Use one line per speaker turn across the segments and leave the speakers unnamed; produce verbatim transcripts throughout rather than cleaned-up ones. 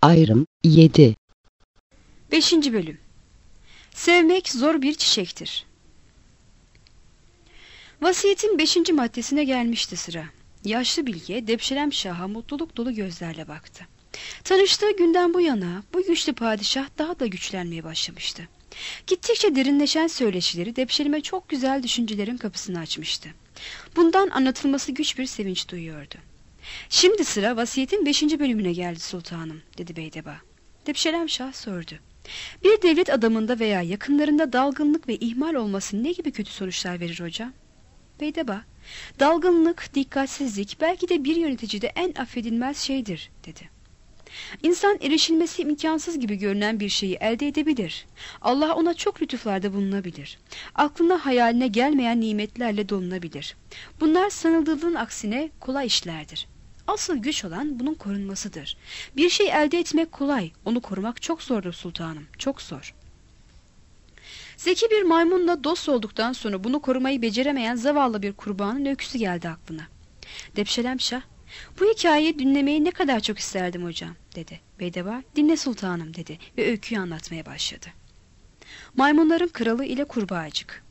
Ayrım yedi.
Beşinci bölüm. Sevmek zor bir çiçektir. Vasiyetin beşinci maddesine gelmişti sıra. Yaşlı bilge Depşelem Şah'a mutluluk dolu gözlerle baktı. Tanıştığı günden bu yana bu güçlü padişah daha da güçlenmeye başlamıştı. Gittikçe derinleşen söyleşileri Depşelim'e çok güzel düşüncelerin kapısını açmıştı. Bundan anlatılması güç bir sevinç duyuyordu. Şimdi sıra vasiyetin beşinci bölümüne geldi sultanım, dedi Beydeba. Depşelem Şah sordu. Bir devlet adamında veya yakınlarında dalgınlık ve ihmal olması ne gibi kötü sonuçlar verir hocam? Beydeba, dalgınlık, dikkatsizlik belki de bir yöneticide en affedilmez şeydir, dedi. İnsan erişilmesi imkansız gibi görünen bir şeyi elde edebilir. Allah ona çok lütuflarda bulunabilir. Aklına hayaline gelmeyen nimetlerle dolunabilir. Bunlar sanıldığının aksine kolay işlerdir. Asıl güç olan bunun korunmasıdır. Bir şey elde etmek kolay, onu korumak çok zordur sultanım, çok zor. Zeki bir maymunla dost olduktan sonra bunu korumayı beceremeyen zavallı bir kurbanın öyküsü geldi aklına. Depşelem Şah, bu hikayeyi dinlemeyi ne kadar çok isterdim hocam, dedi. Beydeba, dinle sultanım, dedi ve öyküyü anlatmaya başladı. Maymunların kralı ile kurbağacık.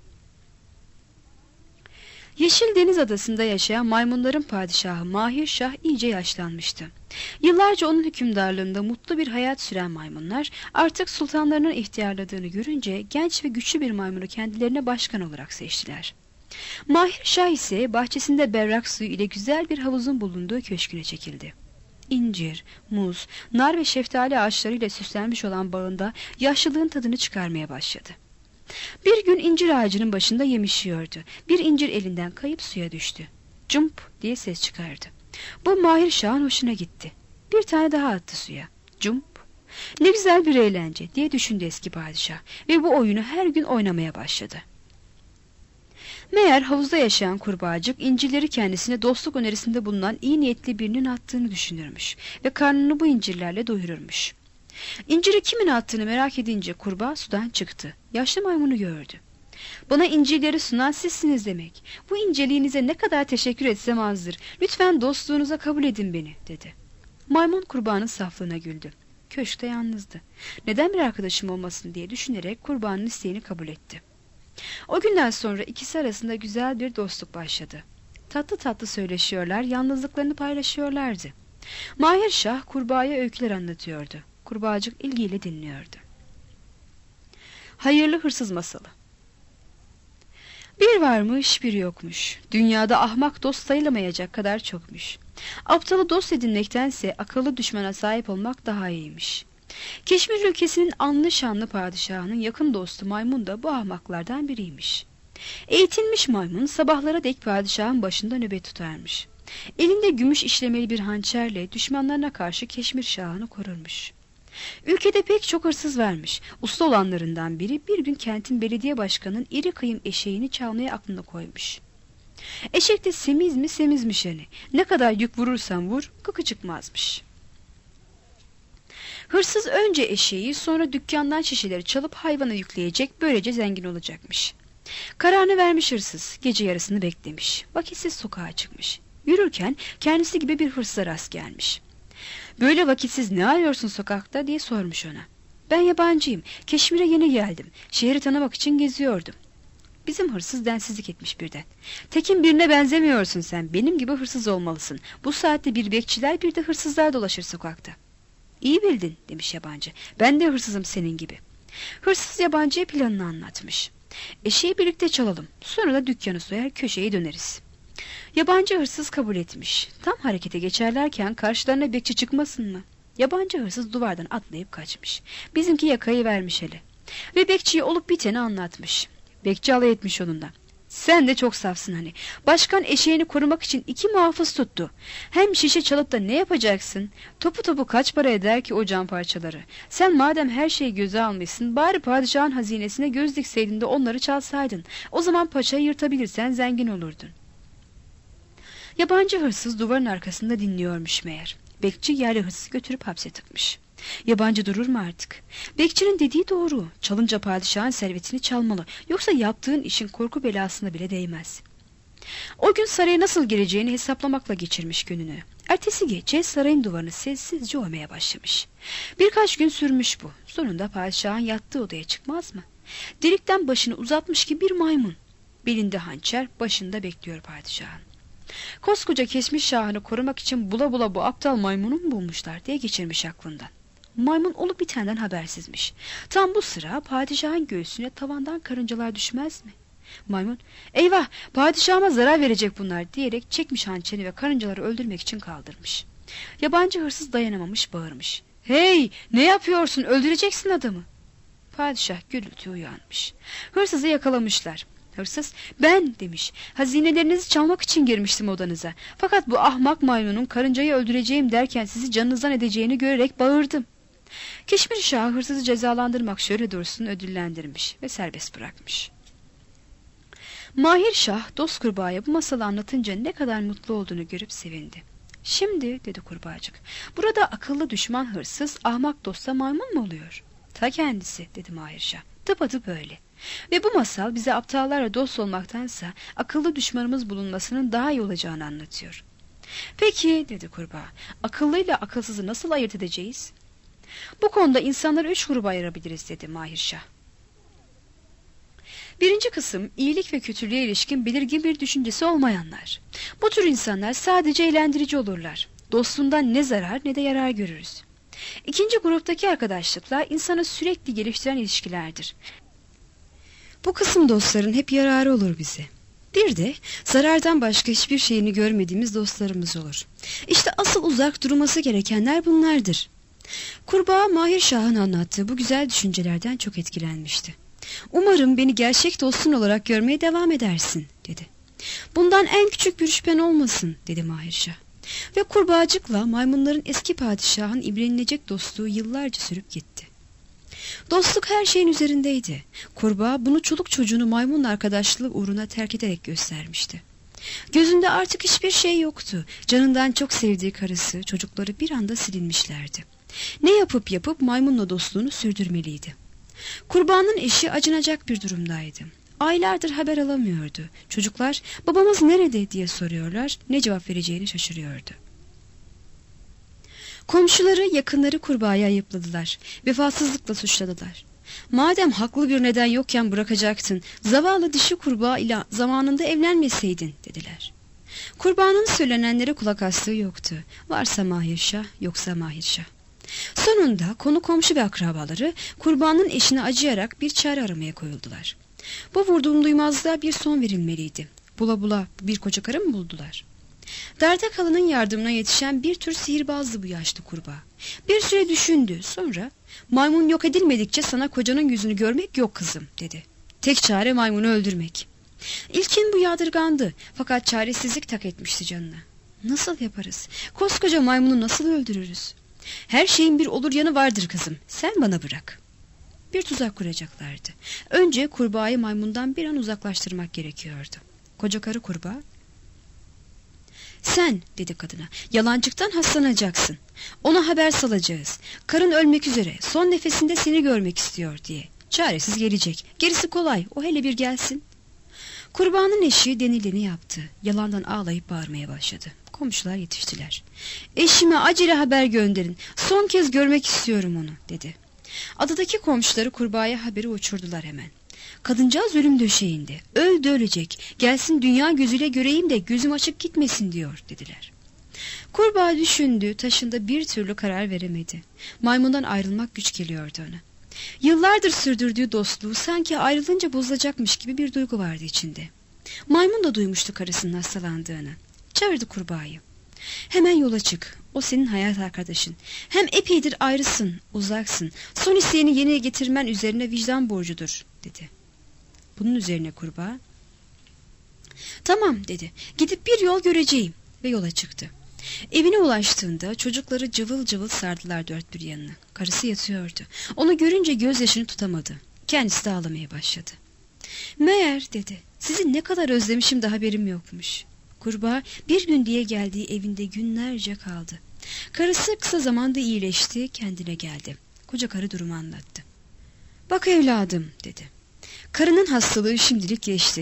Yeşil Deniz Adası'nda yaşayan maymunların padişahı Mahir Şah iyice yaşlanmıştı. Yıllarca onun hükümdarlığında mutlu bir hayat süren maymunlar artık sultanlarının ihtiyarladığını görünce genç ve güçlü bir maymunu kendilerine başkan olarak seçtiler. Mahir Şah ise bahçesinde berrak suyu ile güzel bir havuzun bulunduğu köşküne çekildi. İncir, muz, nar ve şeftali ağaçlarıyla süslenmiş olan bağında yaşlılığın tadını çıkarmaya başladı. Bir gün incir ağacının başında yemiş yiyordu. Bir incir elinden kayıp suya düştü. Cump diye ses çıkardı. Bu Mahir Şah'ın hoşuna gitti. Bir tane daha attı suya. Cump. Ne güzel bir eğlence diye düşündü eski padişah ve bu oyunu her gün oynamaya başladı. Meğer havuzda yaşayan kurbağacık incirleri kendisine dostluk önerisinde bulunan iyi niyetli birinin attığını düşünürmüş ve karnını bu incirlerle doyururmuş. İnciri kimin attığını merak edince kurbağa sudan çıktı. Yaşlı maymunu gördü. Bana incirleri sunan sizsiniz demek. Bu inceliğinize ne kadar teşekkür etsem azdır. Lütfen dostluğunuza kabul edin beni, dedi. Maymun kurbağanın saflığına güldü. Köşkte yalnızdı. Neden bir arkadaşım olmasın diye düşünerek kurbağanın isteğini kabul etti. O günden sonra ikisi arasında güzel bir dostluk başladı. Tatlı tatlı söyleşiyorlar, yalnızlıklarını paylaşıyorlardı. Mahir Şah kurbağaya öyküler anlatıyordu. Kurbağacık ilgiyle dinliyordu. Hayırlı hırsız masalı. Bir varmış, bir yokmuş. Dünyada ahmak dost sayılamayacak kadar çokmuş. Aptalı dost edinmektense akıllı düşmana sahip olmak daha iyiymiş. Keşmir ülkesinin anlı şanlı padişahının yakın dostu maymun da bu ahmaklardan biriymiş. Eğitilmiş maymun sabahlara dek padişahın başında nöbet tutarmış. Elinde gümüş işlemeli bir hançerle düşmanlarına karşı Keşmir Şahı'nı korurmuş. Ülkede pek çok hırsız varmış. Usta olanlarından biri bir gün kentin belediye başkanının iri kıyım eşeğini çalmaya aklına koymuş. Eşek de semiz mi semizmiş yani. Ne kadar yük vurursan vur, kıkı çıkmazmış. Hırsız önce eşeği, sonra dükkandan şişeleri çalıp hayvana yükleyecek, böylece zengin olacakmış. Kararını vermiş hırsız, gece yarısını beklemiş. Vakitsiz sokağa çıkmış. Yürürken kendisi gibi bir hırsıza rast gelmiş. "Böyle vakitsiz ne arıyorsun sokakta?" diye sormuş ona. "Ben yabancıyım, Keşmir'e yeni geldim. Şehri tanımak için geziyordum." Bizim hırsız densizlik etmiş birden. "Tekin birine benzemiyorsun sen, benim gibi hırsız olmalısın. Bu saatte bir bekçiler bir de hırsızlar dolaşır sokakta." "İyi bildin," demiş yabancı. "Ben de hırsızım senin gibi." Hırsız yabancıya planını anlatmış. "Eşeği birlikte çalalım, sonra da dükkanı soyar köşeye döneriz." Yabancı hırsız kabul etmiş. Tam harekete geçerlerken karşılarına bekçi çıkmasın mı? Yabancı hırsız duvardan atlayıp kaçmış. Bizimki yakayı vermiş hele. Ve bekçiye olup biteni anlatmış. Bekçi alay etmiş onunla. "Sen de çok safsın hani. Başkan eşeğini korumak için iki muhafız tuttu. Hem şişe çalıp da ne yapacaksın? Topu topu kaç para eder ki o cam parçaları? Sen madem her şeyi göze almışsın, bari padişahın hazinesine göz dikseydin de onları çalsaydın. O zaman paçayı yırtabilirsen zengin olurdun." Yabancı hırsız duvarın arkasında dinliyormuş meğer. Bekçi yerli hırsızı götürüp hapse tıkmış. Yabancı durur mu artık? Bekçinin dediği doğru. Çalınca padişahın servetini çalmalı. Yoksa yaptığın işin korku belasına bile değmez. O gün saraya nasıl gireceğini hesaplamakla geçirmiş gününü. Ertesi gece sarayın duvarını sessizce oymaya başlamış. Birkaç gün sürmüş bu. Sonunda padişahın yattığı odaya çıkmaz mı? Delikten başını uzatmış ki bir maymun. Belinde hançer, başında bekliyor padişahın. Koskoca kesmiş şahını korumak için bula bula bu aptal maymunu mu bulmuşlar diye geçirmiş aklından. Maymun olup bitenden habersizmiş. Tam bu sıra padişahın göğsüne tavandan karıncalar düşmez mi? Maymun, eyvah padişahıma zarar verecek bunlar diyerek çekmiş hançerini ve karıncaları öldürmek için kaldırmış. Yabancı hırsız dayanamamış, bağırmış. Hey, ne yapıyorsun, öldüreceksin adamı. Padişah gürültüye uyanmış. Hırsızı yakalamışlar. Hırsız, ben demiş, hazinelerinizi çalmak için girmiştim odanıza. Fakat bu ahmak maymunun karıncayı öldüreceğim derken sizi canınızdan edeceğini görerek bağırdım. Keşmir Şahı hırsızı cezalandırmak şöyle dursun ödüllendirmiş ve serbest bırakmış. Mahir Şah dost kurbağaya bu masalı anlatınca ne kadar mutlu olduğunu görüp sevindi. Şimdi dedi kurbağacık, burada akıllı düşman hırsız ahmak dosta maymun mu oluyor? Ta kendisi dedi Mahir Şah, tıpatıp öyle. Ve bu masal bize aptallarla dost olmaktansa akıllı düşmanımız bulunmasının daha iyi olacağını anlatıyor. Peki dedi kurbağa, akıllıyla akılsızı nasıl ayırt edeceğiz? Bu konuda insanları üç gruba ayırabiliriz dedi Mahir Şah. Birinci kısım iyilik ve kötülüğe ilişkin belirgin bir düşüncesi olmayanlar. Bu tür insanlar sadece eğlendirici olurlar. Dostluğundan ne zarar ne de yarar görürüz. İkinci gruptaki arkadaşlıklar insanı sürekli geliştiren ilişkilerdir. Bu kısım dostların hep yararı olur bize. Bir de zarardan başka hiçbir şeyini görmediğimiz dostlarımız olur. İşte asıl uzak durması gerekenler bunlardır. Kurbağa Mahir Şah'ın anlattığı bu güzel düşüncelerden çok etkilenmişti. Umarım beni gerçek dostun olarak görmeye devam edersin dedi. Bundan en küçük bir şüphen olmasın dedi Mahir Şah. Ve kurbağacıkla maymunların eski padişahın imrenilecek dostluğu yıllarca sürüp gitti. Dostluk her şeyin üzerindeydi. Kurbağa bunu çoluk çocuğunu maymunla arkadaşlığı uğruna terk ederek göstermişti. Gözünde artık hiçbir şey yoktu. Canından çok sevdiği karısı, çocukları bir anda silinmişlerdi. Ne yapıp yapıp maymunla dostluğunu sürdürmeliydi. Kurbağanın eşi acınacak bir durumdaydı. Aylardır haber alamıyordu. Çocuklar babamız nerede diye soruyorlar, ne cevap vereceğini şaşırıyordu. Komşuları, yakınları kurbağayı ayıpladılar. Vefasızlıkla suçladılar. Madem haklı bir neden yokken bırakacaktın, zavallı dişi kurbağa ile zamanında evlenmeseydin dediler. Kurbağanın söylenenlere kulak astığı yoktu. Varsa Mahir Şah, yoksa Mahir Şah. Sonunda konu komşu ve akrabaları kurbağanın eşine acıyarak bir çare aramaya koyuldular. Bu vurduğum duymazlığa bir son verilmeliydi. Bula bula bir koca karı mı buldular? Derde kalanın yardımına yetişen bir tür sihirbazdı bu yaşlı kurbağa. Bir süre düşündü, sonra maymun yok edilmedikçe sana kocanın yüzünü görmek yok kızım dedi. Tek çare maymunu öldürmek. İlkin bu yadırgandı, fakat çaresizlik tak etmişti canına. Nasıl yaparız? Koskoca maymunu nasıl öldürürüz? Her şeyin bir olur yanı vardır kızım, sen bana bırak. Bir tuzak kuracaklardı. Önce kurbağayı maymundan bir an uzaklaştırmak gerekiyordu. Koca karı kurbağa, sen dedi kadına, yalancıktan haslanacaksın. Ona haber salacağız. Karın ölmek üzere, son nefesinde seni görmek istiyor diye. Çaresiz gelecek, gerisi kolay, o hele bir gelsin. Kurbağanın eşi denileni yaptı. Yalandan ağlayıp bağırmaya başladı. Komşular yetiştiler. Eşime acele haber gönderin, son kez görmek istiyorum onu dedi. Adadaki komşuları kurbağaya haberi uçurdular hemen. Kadıncağız ölüm döşeğinde, öldü ölecek, gelsin dünya gözüyle göreyim de gözüm açık gitmesin diyor dediler. Kurbağa düşündü, taşında bir türlü karar veremedi. Maymundan ayrılmak güç geliyordu ona. Yıllardır sürdürdüğü dostluğu sanki ayrılınca bozulacakmış gibi bir duygu vardı içinde. Maymun da duymuştu karısının hastalandığını. Çağırdı kurbağayı. Hemen yola çık, o senin hayat arkadaşın. Hem epeydir ayrısın, uzaksın. Son isteğini yerine getirmen üzerine vicdan borcudur dedi. Bunun üzerine kurbağa, tamam dedi, gidip bir yol göreceğim ve yola çıktı. Evine ulaştığında çocukları cıvıl cıvıl sardılar dört bir yanına. Karısı yatıyordu. Onu görünce gözyaşını tutamadı. Kendisi de ağlamaya başladı. Meğer dedi, sizi ne kadar özlemişim de haberim yokmuş. Kurbağa bir gün diye geldiği evinde günlerce kaldı. Karısı kısa zamanda iyileşti, kendine geldi. Koca karı durumu anlattı. Bak evladım dedi. Karının hastalığı şimdilik geçti.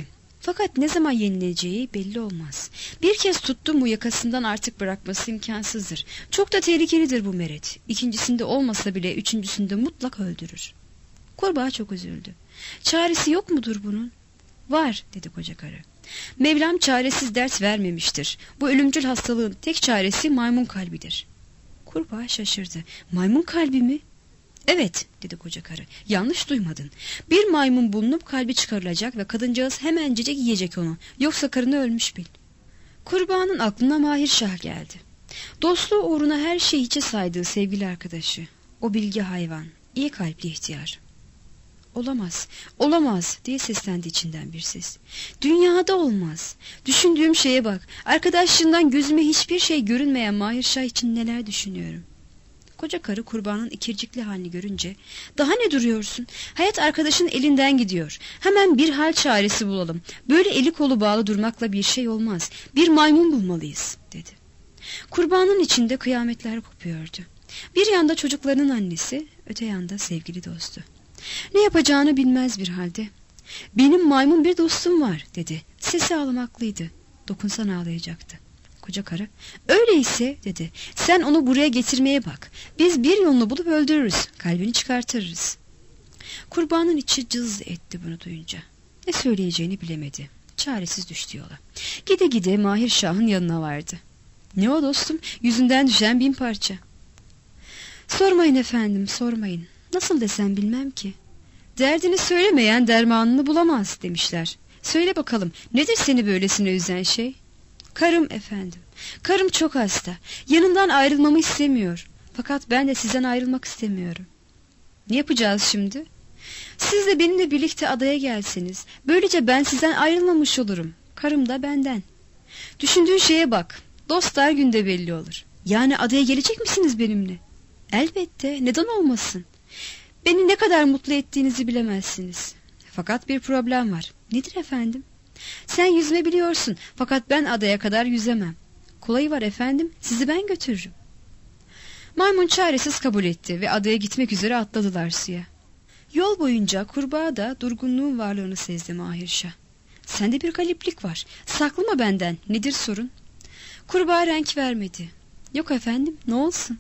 Fakat ne zaman yenileceği belli olmaz. Bir kez tuttum mu yakasından artık bırakması imkansızdır. Çok da tehlikelidir bu meret. İkincisinde olmasa bile üçüncüsünde mutlak öldürür. Kurbağa çok üzüldü. Çaresi yok mudur bunun? Var, dedi koca karı. Mevlam çaresiz dert vermemiştir. Bu ölümcül hastalığın tek çaresi maymun kalbidir. Kurbağa şaşırdı. Maymun kalbi mi? Evet, dedi koca karı. Yanlış duymadın. Bir maymun bulunup kalbi çıkarılacak ve kadıncağız hemencecik yiyecek onu. Yoksa karını ölmüş bil. Kurbağanın aklına Mahir Şah geldi. Dostluğu uğruna her şeyi hiçe saydığı sevgili arkadaşı. O bilge hayvan, iyi kalpli ihtiyar. Olamaz, olamaz diye seslendi içinden bir ses. Dünyada olmaz. Düşündüğüm şeye bak. Arkadaşlığından gözüme hiçbir şey görünmeyen Mahir Şah için neler düşünüyorum. Koca karı kurbağanın ikircikli halini görünce, daha ne duruyorsun? Hayat arkadaşın elinden gidiyor. Hemen bir hal çaresi bulalım. Böyle eli kolu bağlı durmakla bir şey olmaz. Bir maymun bulmalıyız, dedi. Kurbağanın içinde kıyametler kopuyordu. Bir yanda çocuklarının annesi, öte yanda sevgili dostu. Ne yapacağını bilmez bir halde. Benim maymun bir dostum var, dedi. Sesi ağlamaklıydı. Dokunsan ağlayacaktı. Koca karı, öyleyse, dedi, sen onu buraya getirmeye bak. Biz bir yolunu bulup öldürürüz, kalbini çıkartırız. Kurbağanın içi cız etti bunu duyunca. Ne söyleyeceğini bilemedi. Çaresiz düştü yola. Gide gide Mahir Şah'ın yanına vardı. Ne o dostum, yüzünden düşen bin parça. Sormayın efendim, sormayın. Nasıl desem bilmem ki. Derdini söylemeyen dermanını bulamaz demişler. Söyle bakalım, nedir seni böylesine üzen şey? Karım efendim. Karım çok hasta. Yanından ayrılmamı istemiyor. Fakat ben de sizden ayrılmak istemiyorum. Ne yapacağız şimdi? Siz de benimle birlikte adaya gelseniz, böylece ben sizden ayrılmamış olurum. Karım da benden. Düşündüğün şeye bak. Dostlar günde belli olur. Yani adaya gelecek misiniz benimle? Elbette, neden olmasın? Beni ne kadar mutlu ettiğinizi bilemezsiniz. Fakat bir problem var. Nedir efendim? Sen yüzme biliyorsun, fakat ben adaya kadar yüzemem. Kolayı var efendim, sizi ben götürürüm. Maymun çaresiz kabul etti ve adaya gitmek üzere atladılar suya. Yol boyunca kurbağa da durgunluğun varlığını sezdi Mahir Şah. Sende bir galiplik var, saklama benden, nedir sorun? Kurbağa renk vermedi. Yok efendim, ne olsun?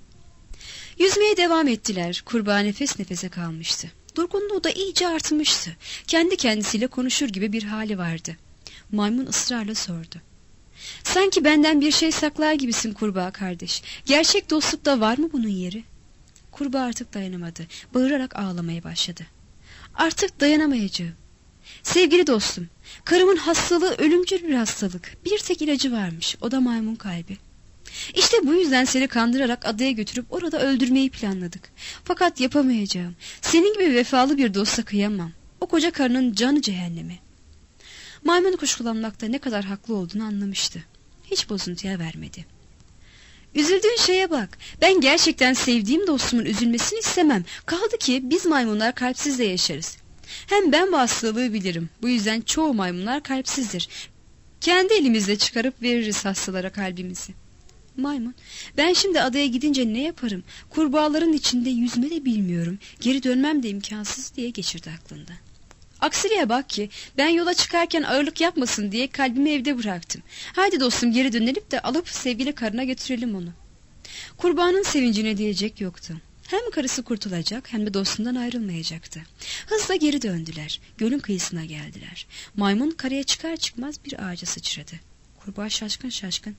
Yüzmeye devam ettiler. Kurbağa nefes nefese kalmıştı. Durgunluğu da iyice artmıştı. Kendi kendisiyle konuşur gibi bir hali vardı. Maymun ısrarla sordu. Sanki benden bir şey saklar gibisin kurbağa kardeş. Gerçek dostlukta var mı bunun yeri? Kurbağa artık dayanamadı. Bağırarak ağlamaya başladı. Artık dayanamayacağım. Sevgili dostum, karımın hastalığı ölümcül bir hastalık. Bir tek ilacı varmış, o da maymun kalbi. İşte bu yüzden seni kandırarak adaya götürüp orada öldürmeyi planladık. Fakat yapamayacağım. Senin gibi vefalı bir dosta kıyamam. O koca karının canı cehennemi. Maymun kuşkulanmakta ne kadar haklı olduğunu anlamıştı. Hiç bozuntuya vermedi. Üzüldüğün şeye bak. Ben gerçekten sevdiğim dostumun üzülmesini istemem. Kaldı ki biz maymunlar kalpsiz de yaşarız. Hem ben bu hastalığı bilirim. Bu yüzden çoğu maymunlar kalpsizdir. Kendi elimizle çıkarıp veririz hastalara kalbimizi. Maymun, ben şimdi adaya gidince ne yaparım? Kurbağaların içinde yüzme de bilmiyorum. Geri dönmem de imkansız diye geçirdi aklından. Aksiliğe bak ki ben yola çıkarken ağırlık yapmasın diye kalbimi evde bıraktım. Haydi dostum geri dönelim de alıp sevgili karına götürelim onu. Kurbağanın sevincine diyecek yoktu. Hem karısı kurtulacak hem de dostundan ayrılmayacaktı. Hızla geri döndüler. Gölün kıyısına geldiler. Maymun karaya çıkar çıkmaz bir ağaca sıçradı. Kurbağa şaşkın şaşkın.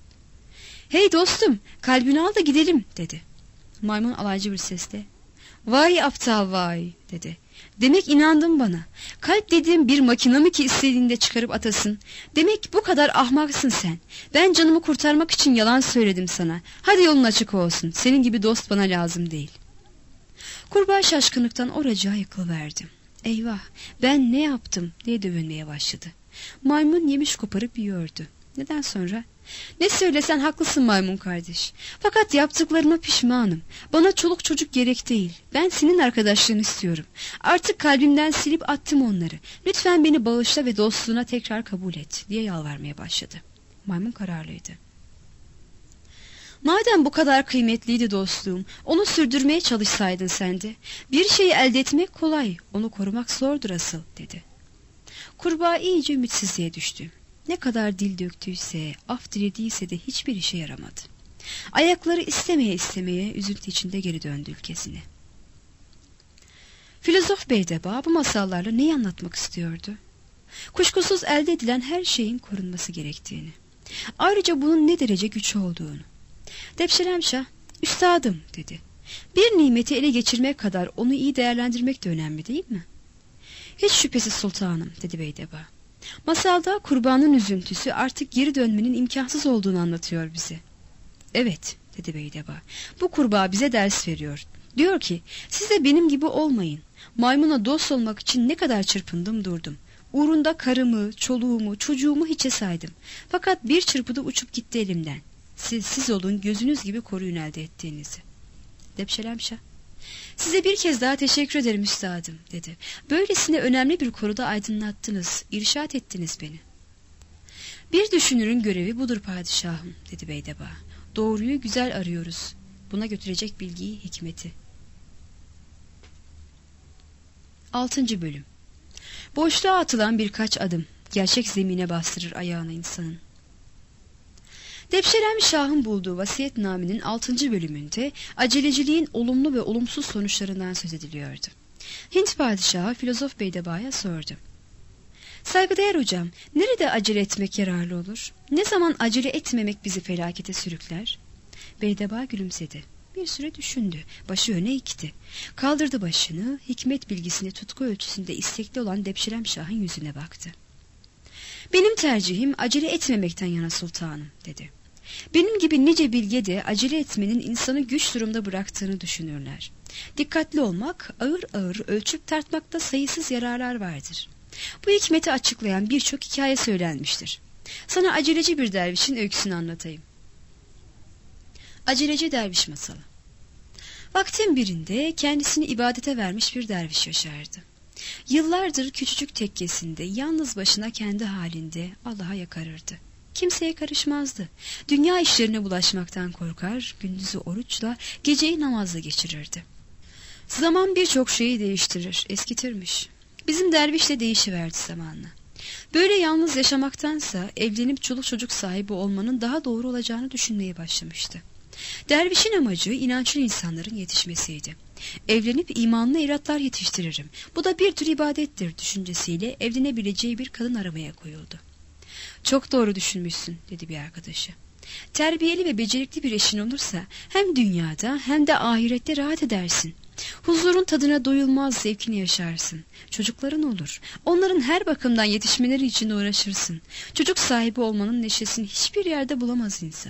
Hey dostum, kalbini al da gidelim, dedi. Maymun alaycı bir sesle, vay aptal vay, dedi. Demek inandın bana. Kalp dediğim bir makine mi ki istediğinde çıkarıp atasın? Demek bu kadar ahmaksın sen. Ben canımı kurtarmak için yalan söyledim sana. Hadi yolun açık olsun. Senin gibi dost bana lazım değil. Kurbağa şaşkınlıktan oracığa yıkılıverdi. Eyvah, ben ne yaptım diye dövünmeye başladı. Maymun yemiş koparıp yiyordu. Neden sonra? Ne söylesen haklısın maymun kardeş. Fakat yaptıklarıma pişmanım. Bana çoluk çocuk gerek değil. Ben senin arkadaşlığını istiyorum. Artık kalbimden silip attım onları. Lütfen beni bağışla ve dostluğuna tekrar kabul et diye yalvarmaya başladı. Maymun kararlıydı. Madem bu kadar kıymetliydi dostluğum, onu sürdürmeye çalışsaydın sen de. Bir şeyi elde etmek kolay, onu korumak zordur asıl, dedi. Kurbağa iyice ümitsizliğe düştü. Ne kadar dil döktüyse, af dilediyse de hiçbir işe yaramadı. Ayakları istemeye istemeye üzüntü içinde geri döndü ülkesine. Filozof Beydeba bu masallarla neyi anlatmak istiyordu? Kuşkusuz elde edilen her şeyin korunması gerektiğini. Ayrıca bunun ne derece güç olduğunu. Depşelemşah, üstadım dedi. Bir nimeti ele geçirmek kadar onu iyi değerlendirmek de önemli değil mi? Hiç şüphesiz sultanım dedi Beydeba. Masalda kurbanın üzüntüsü artık geri dönmenin imkansız olduğunu anlatıyor bize. Evet dedi Beydeba. Bu kurbağa bize ders veriyor. Diyor ki siz de benim gibi olmayın. Maymuna dost olmak için ne kadar çırpındım durdum. Uğrunda karımı, çoluğumu, çocuğumu hiçe saydım. Fakat bir çırpıda uçup gitti elimden. Siz, siz olun gözünüz gibi koruyun elde ettiğinizi. Depşelemşah. Size bir kez daha teşekkür ederim üstadım dedi. Böylesine önemli bir konuda aydınlattınız, irşat ettiniz beni. Bir düşünürün görevi budur padişahım dedi Beydeba. Doğruyu güzel arıyoruz. Buna götürecek bilgiyi, hikmeti. Altıncı bölüm. Boşluğa atılan birkaç adım gerçek zemine bastırır ayağını insanın. Depşelemşah'ın bulduğu vasiyetnamenin altıncı bölümünde aceleciliğin olumlu ve olumsuz sonuçlarından söz ediliyordu. Hint padişahı filozof Beydeba'ya sordu. Saygıdeğer hocam, nerede acele etmek yararlı olur? Ne zaman acele etmemek bizi felakete sürükler? Beydeba gülümsedi. Bir süre düşündü. Başı öne eğikti. Kaldırdı başını, hikmet bilgisini tutku ölçüsünde istekli olan Depşelemşah'ın yüzüne baktı. Benim tercihim acele etmemekten yana sultanım dedi. Benim gibi nice bilge de acele etmenin insanı güç durumda bıraktığını düşünürler. Dikkatli olmak, ağır ağır ölçüp tartmakta sayısız yararlar vardır. Bu hikmeti açıklayan birçok hikaye söylenmiştir. Sana aceleci bir dervişin öyküsünü anlatayım. Aceleci derviş masalı. Vaktin birinde kendisini ibadete vermiş bir derviş yaşardı. Yıllardır küçücük tekkesinde yalnız başına kendi halinde Allah'a yakarırdı. Kimseye karışmazdı. Dünya işlerine bulaşmaktan korkar, gündüzü oruçla, geceyi namazla geçirirdi. Zaman birçok şeyi değiştirir, eskitirmiş. Bizim derviş de değişiverdi zamanla. Böyle yalnız yaşamaktansa evlenip çoluk çocuk sahibi olmanın daha doğru olacağını düşünmeye başlamıştı. Dervişin amacı inançlı insanların yetişmesiydi. Evlenip imanlı evlatlar yetiştiririm. Bu da bir tür ibadettir düşüncesiyle evlenebileceği bir kadın aramaya koyuldu. Çok doğru düşünmüşsün dedi bir arkadaşı. Terbiyeli ve becerikli bir eşin olursa hem dünyada hem de ahirette rahat edersin. Huzurun tadına doyulmaz zevkini yaşarsın. Çocukların olur. Onların her bakımdan yetişmeleri için uğraşırsın. Çocuk sahibi olmanın neşesini hiçbir yerde bulamaz insan.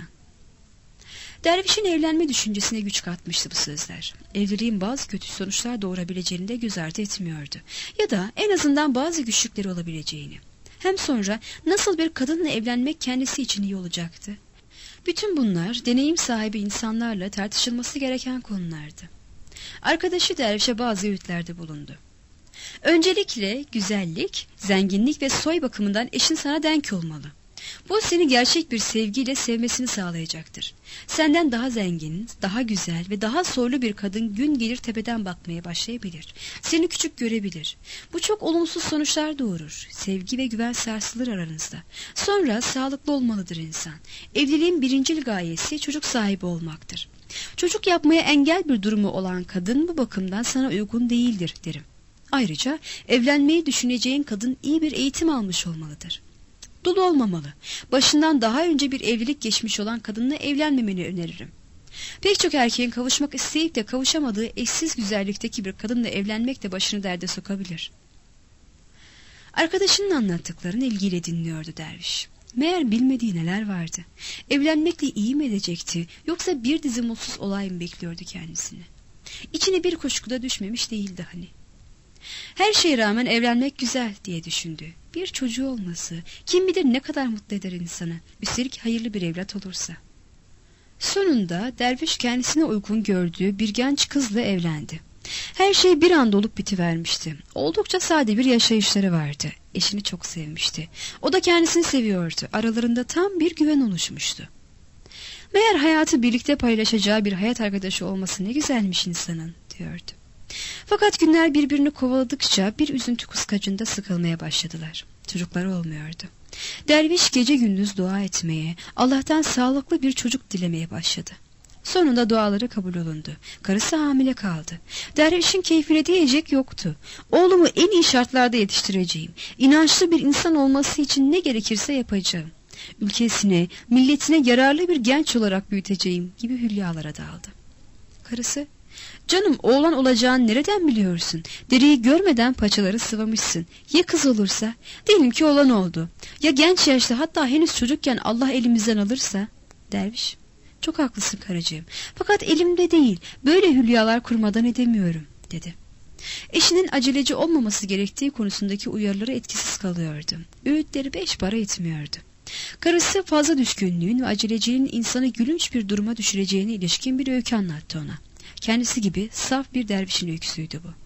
Dervişin evlenme düşüncesine güç katmıştı bu sözler. Evliliğin bazı kötü sonuçlar doğurabileceğini de göz ardı etmiyordu. Ya da en azından bazı güçlükleri olabileceğini. Hem sonra nasıl bir kadınla evlenmek kendisi için iyi olacaktı? Bütün bunlar deneyim sahibi insanlarla tartışılması gereken konulardı. Arkadaşı dervişe bazı öğütlerde bulundu. Öncelikle güzellik, zenginlik ve soy bakımından eşin sana denk olmalı. Bu seni gerçek bir sevgiyle sevmesini sağlayacaktır. Senden daha zengin, daha güzel ve daha soylu bir kadın gün gelir tepeden bakmaya başlayabilir. Seni küçük görebilir. Bu çok olumsuz sonuçlar doğurur. Sevgi ve güven sarsılır aranızda. Sonra sağlıklı olmalıdır insan. Evliliğin birincil gayesi çocuk sahibi olmaktır. Çocuk yapmaya engel bir durumu olan kadın bu bakımdan sana uygun değildir derim. Ayrıca evlenmeyi düşüneceğin kadın iyi bir eğitim almış olmalıdır. Dul olmamalı. Başından daha önce bir evlilik geçmiş olan kadınla evlenmemeni öneririm. Pek çok erkeğin kavuşmak isteyip de kavuşamadığı eşsiz güzellikteki bir kadınla evlenmek de başını derde sokabilir. Arkadaşının anlattıklarını ilgiyle dinliyordu derviş. Meğer bilmediği neler vardı. Evlenmekle iyi mi edecekti, yoksa bir dizi mutsuz olay mı bekliyordu kendisini? İçine bir kuşkuda düşmemiş değildi hani. Her şeye rağmen evlenmek güzel diye düşündü. Bir çocuğu olması, kim bilir ne kadar mutlu eder insanı, üstelik hayırlı bir evlat olursa. Sonunda derviş kendisine uygun gördüğü bir genç kızla evlendi. Her şey bir anda olup bitivermişti. Oldukça sade bir yaşayışları vardı. Eşini çok sevmişti. O da kendisini seviyordu. Aralarında tam bir güven oluşmuştu. Meğer hayatı birlikte paylaşacağı bir hayat arkadaşı olması ne güzelmiş insanın, diyordu. Fakat günler birbirini kovaladıkça bir üzüntü kıskacında sıkılmaya başladılar. Çocukları olmuyordu. Derviş gece gündüz dua etmeye, Allah'tan sağlıklı bir çocuk dilemeye başladı. Sonunda duaları kabul olundu. Karısı hamile kaldı. Dervişin keyfine diyecek yoktu. Oğlumu en iyi şartlarda yetiştireceğim. İnançlı bir insan olması için ne gerekirse yapacağım. Ülkesine, milletine yararlı bir genç olarak büyüteceğim gibi hülyalara daldı. Karısı, canım oğlan olacağını nereden biliyorsun? Dereyi görmeden paçaları sıvamışsın. Ya kız olursa? Diyelim ki oğlan oldu. Ya genç yaşta, hatta henüz çocukken Allah elimizden alırsa? Derviş, çok haklısın karıcığım. Fakat elimde değil. Böyle hülyalar kurmadan edemiyorum, dedi. Eşinin aceleci olmaması gerektiği konusundaki uyarıları etkisiz kalıyordu. Öğütleri beş para etmiyordu. Karısı fazla düşkünlüğün ve aceleciliğin insanı gülünç bir duruma düşüreceğine ilişkin bir öykü anlattı ona. Kendisi gibi saf bir dervişin öyküsüydü bu.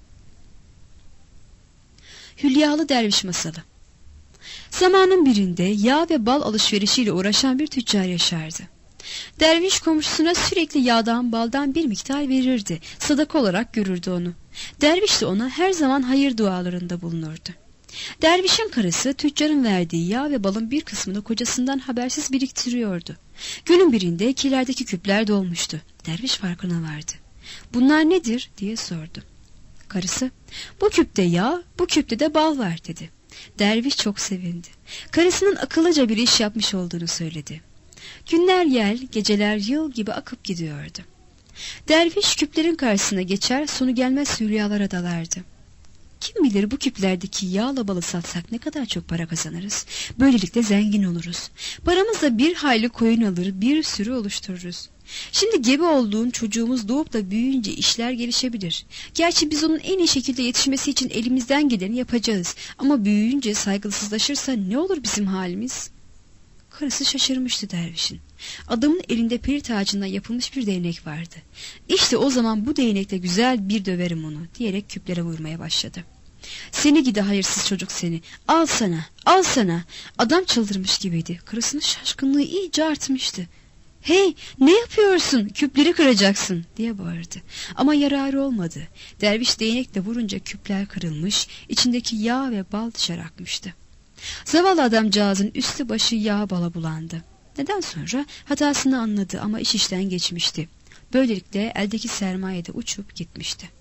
Hülyalı Derviş Masalı. Zamanın birinde yağ ve bal alışverişiyle uğraşan bir tüccar yaşardı. Derviş komşusuna sürekli yağdan baldan bir miktar verirdi. Sadaka olarak görürdü onu. Derviş de ona her zaman hayır dualarında bulunurdu. Dervişin karısı tüccarın verdiği yağ ve balın bir kısmını kocasından habersiz biriktiriyordu. Günün birinde kilerdeki küpler dolmuştu. Derviş farkına vardı. "Bunlar nedir?" diye sordu. Karısı, "Bu küpte yağ, bu küpte de bal var," dedi. Derviş çok sevindi. Karısının akıllıca bir iş yapmış olduğunu söyledi. Günler yel, geceler yıl gibi akıp gidiyordu. Derviş küplerin karşısına geçer, sonu gelmez hülyalara dalardı. Kim bilir bu küplerdeki yağla balı satsak ne kadar çok para kazanırız. Böylelikle zengin oluruz. Paramızla bir hayli koyun alır, bir sürü oluştururuz. Şimdi gebe olduğun çocuğumuz doğup da büyüyünce işler gelişebilir. Gerçi biz onun en iyi şekilde yetişmesi için elimizden geleni yapacağız. Ama büyüyünce saygısızlaşırsa ne olur bizim halimiz? Karısı şaşırmıştı dervişin. Adamın elinde peri tacından yapılmış bir değnek vardı. İşte o zaman bu değnekle güzel bir döverim onu, diyerek küplere vurmaya başladı. "Seni gidi hayırsız çocuk seni, al sana, al sana." Adam çıldırmış gibiydi. Karısının şaşkınlığı iyice artmıştı. "Hey, ne yapıyorsun? Küpleri kıracaksın," diye bağırdı. Ama yararı olmadı. Derviş değnekle vurunca küpler kırılmış, içindeki yağ ve bal dışarı akmıştı. Zavallı adamcağızın üstü başı yağ bala bulandı. Neden sonra hatasını anladı ama iş işten geçmişti. Böylelikle eldeki sermaye de uçup gitmişti.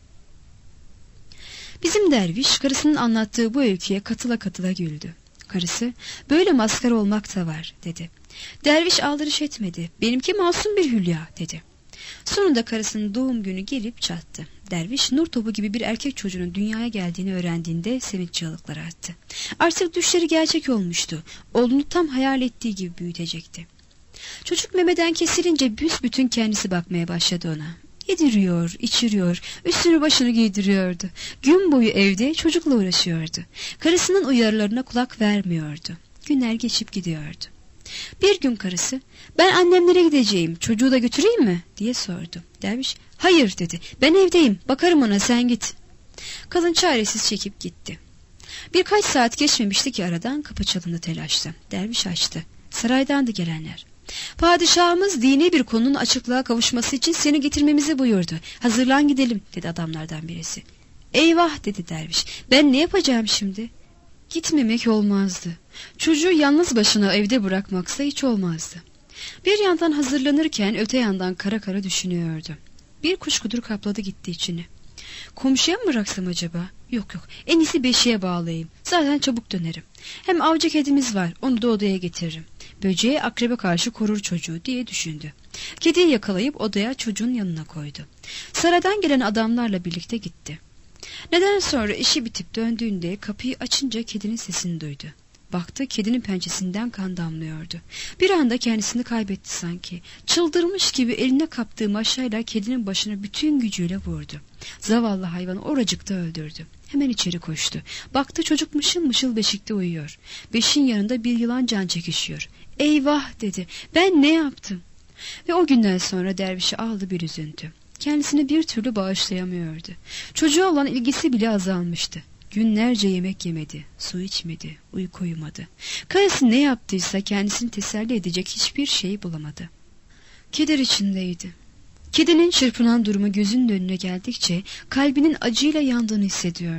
Bizim derviş karısının anlattığı bu öyküye katıla katıla güldü. Karısı, "Böyle maskara olmak da var," dedi. Derviş aldırış etmedi. "Benimki masum bir hülya," dedi. Sonunda karısının doğum günü gelip çattı. Derviş nur topu gibi bir erkek çocuğunun dünyaya geldiğini öğrendiğinde sevinç çığlıkları attı. Artık düşleri gerçek olmuştu. Oğlunu tam hayal ettiği gibi büyütecekti. Çocuk memeden kesilince büsbütün kendisi bakmaya başladı ona. Yediriyor, içiriyor, üstünü başını giydiriyordu. Gün boyu evde çocukla uğraşıyordu. Karısının uyarılarına kulak vermiyordu. Günler geçip gidiyordu. Bir gün karısı, "Ben annemlere gideceğim, çocuğu da götüreyim mi?" diye sordu. Derviş, "Hayır," dedi. "Ben evdeyim, bakarım ona, sen git." Kadın çaresiz çekip gitti. Birkaç saat geçmemişti ki aradan kapı çalındı telaşla. Derviş açtı. Saraydandı gelenler. "Padişahımız dini bir konunun açıklığa kavuşması için seni getirmemizi buyurdu. Hazırlan gidelim," dedi adamlardan birisi. "Eyvah," dedi derviş. "Ben ne yapacağım şimdi?" Gitmemek olmazdı. Çocuğu yalnız başına evde bırakmaksa hiç olmazdı. Bir yandan hazırlanırken öte yandan kara kara düşünüyordu. Bir kuşkudur kapladı gitti içini. Komşuya mı bıraksam acaba? Yok yok, en iyisi beşiğe bağlayayım. Zaten çabuk dönerim. Hem avcı kedimiz var, onu da odaya getiririm. Böceğe akrebe karşı korur çocuğu diye düşündü. Kediyi yakalayıp odaya çocuğun yanına koydu. Saraydan gelen adamlarla birlikte gitti. Neden sonra işi bitip döndüğünde kapıyı açınca kedinin sesini duydu. Baktı, kedinin pençesinden kan damlıyordu. Bir anda kendisini kaybetti sanki. Çıldırmış gibi eline kaptığı maşayla kedinin başına bütün gücüyle vurdu. Zavallı hayvanı oracıkta öldürdü. Hemen içeri koştu. Baktı, çocuk mışıl mışıl beşikte uyuyor. Beşin yanında bir yılan can çekişiyor. "Eyvah," dedi. "Ben ne yaptım?" Ve o günden sonra dervişi aldı bir üzüntü. Kendisini bir türlü bağışlayamıyordu. Çocuğa olan ilgisi bile azalmıştı. Günlerce yemek yemedi, su içmedi, uyku uyumadı. Karısı ne yaptıysa kendisini teselli edecek hiçbir şey bulamadı. Keder içindeydi. Kedinin çırpınan durumu gözünün önüne geldikçe kalbinin acıyla yandığını hissediyordu.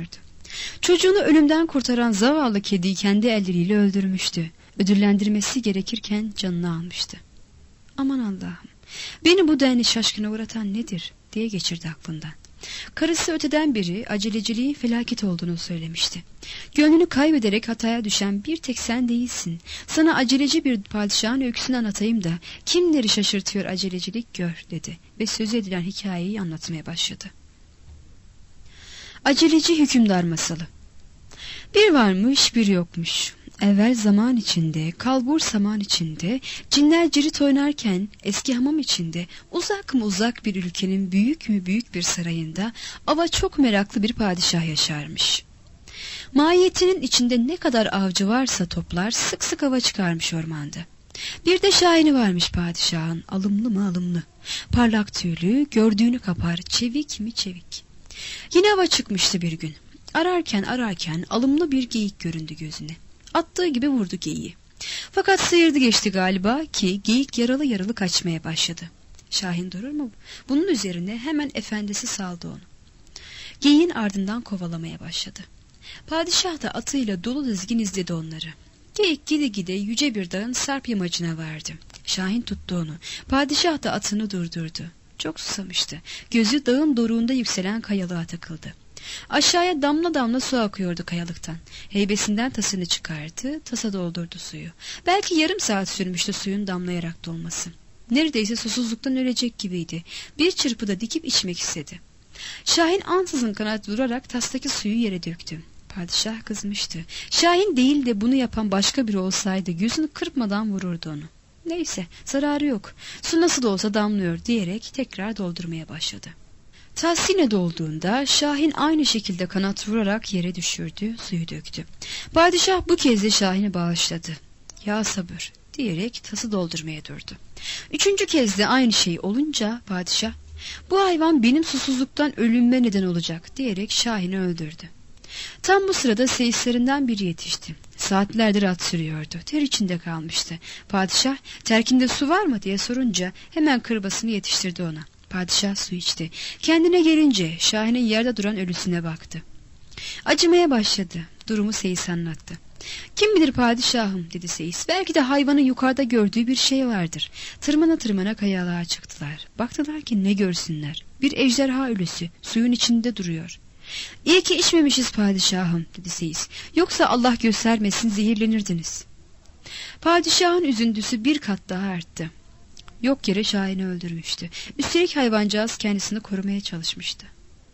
Çocuğunu ölümden kurtaran zavallı kediyi kendi elleriyle öldürmüştü. Ödüllendirmesi gerekirken canını almıştı. Aman Allah'ım, beni bu denli şaşkına uğratan nedir diye geçirdi aklından. Karısı öteden beri aceleciliğin felaket olduğunu söylemişti. Gönlünü kaybederek hataya düşen bir tek sen değilsin. Sana aceleci bir padişahın öyküsünü anlatayım da kimleri şaşırtıyor acelecilik gör dedi ve sözü edilen hikayeyi anlatmaya başladı. Aceleci hükümdar masalı. Bir varmış bir yokmuş. Evvel zaman içinde, kalbur saman içinde, cinler cirit oynarken eski hamam içinde, uzak mı uzak bir ülkenin büyük mü büyük bir sarayında ava çok meraklı bir padişah yaşarmış. Mahiyetinin içinde ne kadar avcı varsa toplar sık sık ava çıkarmış ormanda. Bir de şahini varmış padişahın, alımlı mı alımlı, parlak tüylü, gördüğünü kapar, çevik mi çevik. Yine ava çıkmıştı bir gün. Ararken ararken alımlı bir geyik göründü gözüne. Attığı gibi vurdu geyiği. Fakat sıyırdı geçti galiba ki geyik yaralı yaralı kaçmaya başladı. Şahin durur mu? Bunun üzerine hemen efendisi saldı onu. Geyiğin ardından kovalamaya başladı. Padişah da atıyla dolu dizgin izledi onları. Geyik gide gide yüce bir dağın sarp yamacına vardı. Şahin tuttu onu. Padişah da atını durdurdu. Çok susamıştı. Gözü dağın doruğunda yükselen kayalığa takıldı. Aşağıya damla damla su akıyordu kayalıktan. Heybesinden tasını çıkardı, tasa doldurdu suyu. Belki yarım saat sürmüştü suyun damlayarak dolması. Neredeyse susuzluktan ölecek gibiydi. Bir çırpıda dikip içmek istedi. Şahin ansızın kanat vurarak tastaki suyu yere döktü. Padişah kızmıştı. Şahin değil de bunu yapan başka biri olsaydı gözünü kırpmadan vururdu onu. Neyse, zararı yok. Su nasıl olsa damlıyor diyerek tekrar doldurmaya başladı. Tas yine dolduğunda Şahin aynı şekilde kanat vurarak yere düşürdü, suyu döktü. Padişah bu kez de Şahin'i bağışladı. Ya sabır diyerek tası doldurmaya durdu. Üçüncü kez de aynı şey olunca padişah, bu hayvan benim susuzluktan ölümme neden olacak diyerek Şahin'i öldürdü. Tam bu sırada seyislerinden biri yetişti. Saatlerdir at sürüyordu. Ter içinde kalmıştı. Padişah terkinde su var mı diye sorunca hemen kırbasını yetiştirdi ona. Padişah su içti. Kendine gelince Şahin'in yerde duran ölüsüne baktı. Acımaya başladı. Durumu Seyis anlattı. Kim bilir padişahım dedi Seyis. Belki de hayvanın yukarıda gördüğü bir şey vardır. Tırmana tırmana kayalığa çıktılar. Baktılar ki ne görsünler. Bir ejderha ölüsü suyun içinde duruyor. İyi ki içmemişiz padişahım dedi Seyis. Yoksa Allah göstermesin zehirlenirdiniz. Padişahın üzüntüsü bir kat daha arttı. Yok yere Şahin'i öldürmüştü. Üstelik hayvancağız kendisini korumaya çalışmıştı.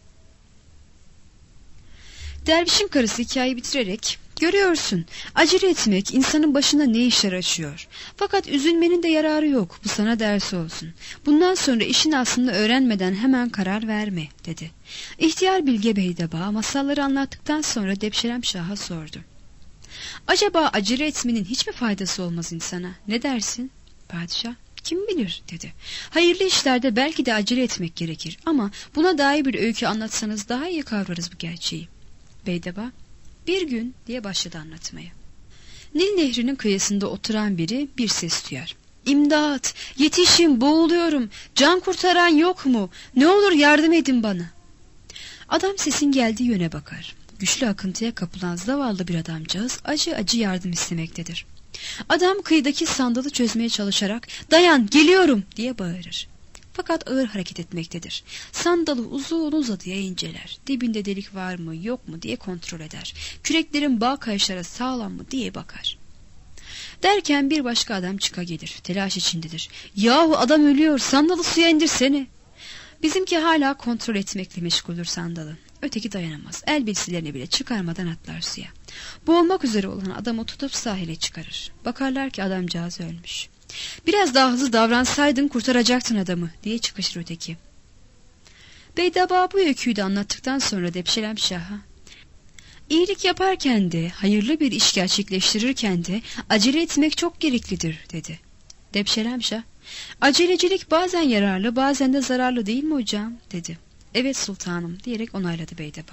Dervişin karısı hikayeyi bitirerek, görüyorsun acele etmek insanın başına ne işler açıyor. Fakat üzülmenin de yararı yok, bu sana ders olsun. Bundan sonra işin aslını öğrenmeden hemen karar verme dedi. İhtiyar Bilge Beydeba masalları anlattıktan sonra Depşelem Şah'a sordu. Acaba acele etmenin hiç mi faydası olmaz insana, ne dersin? Padişah, kim bilir dedi. Hayırlı işlerde belki de acele etmek gerekir ama buna dair bir öykü anlatsanız daha iyi kavrarız bu gerçeği. Beydeba, bir gün diye başladı anlatmaya. Nil Nehri'nin kıyısında oturan biri bir ses duyar. İmdat, yetişin, boğuluyorum, can kurtaran yok mu? Ne olur yardım edin bana. Adam sesin geldiği yöne bakar. Güçlü akıntıya kapılan zavallı bir adamcağız acı acı yardım istemektedir. Adam kıyıdaki sandalı çözmeye çalışarak dayan geliyorum diye bağırır. Fakat ağır hareket etmektedir. Sandalı uzun uzadıya inceler. Dibinde delik var mı yok mu diye kontrol eder. Küreklerin bağ kayışları sağlam mı diye bakar. Derken bir başka adam çıka gelir. Telaş içindedir. Yahu adam ölüyor, sandalı suya indirsene. Bizimki hala kontrol etmekle meşguldür sandalı. Öteki dayanamaz. El bilsilerini bile çıkarmadan atlar suya. Boğulmak üzere olan adamı tutup sahile çıkarır. Bakarlar ki adamcağız ölmüş. Biraz daha hızlı davransaydın kurtaracaktın adamı diye çıkışır öteki. Beydaba bu öyküyü de anlattıktan sonra Depşelem Şah'a, İyilik yaparken de hayırlı bir iş gerçekleştirirken de acele etmek çok gereklidir dedi. Depşelem Şah, acelecilik bazen yararlı bazen de zararlı değil mi hocam dedi. Evet sultanım diyerek onayladı Beydaba.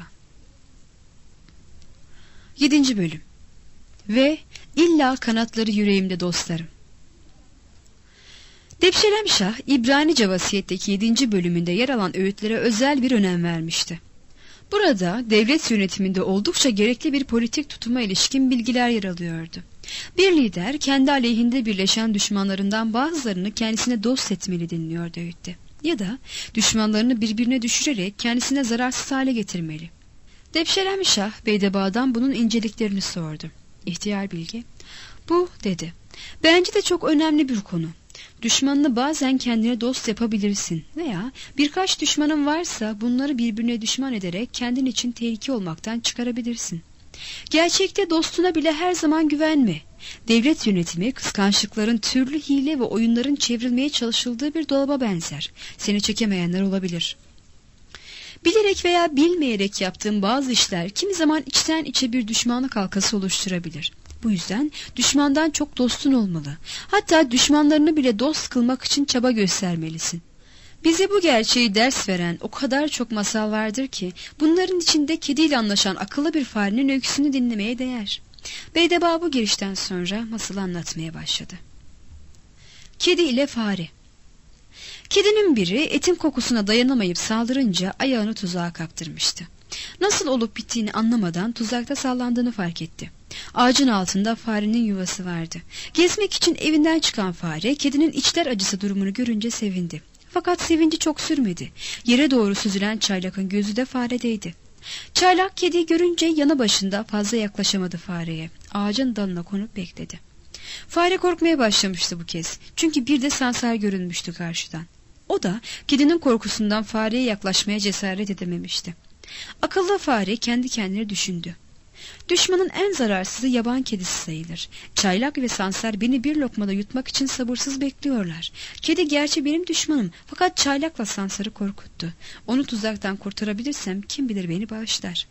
Yedinci bölüm. Ve illa kanatları yüreğimde dostlarım. Depşelem Şah, İbranice Vasiyet'teki yedinci bölümünde yer alan öğütlere özel bir önem vermişti. Burada devlet yönetiminde oldukça gerekli bir politik tutuma ilişkin bilgiler yer alıyordu. Bir lider kendi aleyhinde birleşen düşmanlarından bazılarını kendisine dost etmeli deniliyordu öğütte. Ya da düşmanlarını birbirine düşürerek kendisine zararsız hale getirmeli. Devşerem Şah Beydeba'dan bunun inceliklerini sordu. İhtiyar bilge, bu dedi. Bence de çok önemli bir konu. Düşmanını bazen kendine dost yapabilirsin veya birkaç düşmanın varsa bunları birbirine düşman ederek kendin için tehlike olmaktan çıkarabilirsin. Gerçekte dostuna bile her zaman güvenme. Devlet yönetimi kıskançlıkların, türlü hile ve oyunların çevrilmeye çalışıldığı bir dolaba benzer. Seni çekemeyenler olabilir. Bilerek veya bilmeyerek yaptığın bazı işler kimi zaman içten içe bir düşmanlık halkası oluşturabilir. Bu yüzden düşmandan çok dostun olmalı. Hatta düşmanlarını bile dost kılmak için çaba göstermelisin. Bize bu gerçeği ders veren o kadar çok masal vardır ki bunların içinde kediyle anlaşan akıllı bir farenin öyküsünü dinlemeye değer. Beydeba bu girişten sonra masalı anlatmaya başladı. Kedi ile fare. Kedinin biri etin kokusuna dayanamayıp saldırınca ayağını tuzağa kaptırmıştı. Nasıl olup bittiğini anlamadan tuzakta sallandığını fark etti. Ağacın altında farenin yuvası vardı. Gezmek için evinden çıkan fare kedinin içler acısı durumunu görünce sevindi. Fakat sevinci çok sürmedi. Yere doğru süzülen çaylakın gözü de faredeydi. Çaylak kediyi görünce yanı başında fazla yaklaşamadı fareye. Ağacın dalına konup bekledi. Fare korkmaya başlamıştı bu kez. Çünkü bir de sansar görünmüştü karşıdan. O da kedinin korkusundan fareye yaklaşmaya cesaret edememişti. Akıllı fare kendi kendine düşündü. Düşmanın en zararsızı yaban kedisi sayılır. Çaylak ve sansar beni bir lokmada yutmak için sabırsız bekliyorlar. Kedi gerçi benim düşmanım fakat çaylakla sansarı korkuttu. Onu tuzaktan kurtarabilirsem kim bilir beni bağışlar.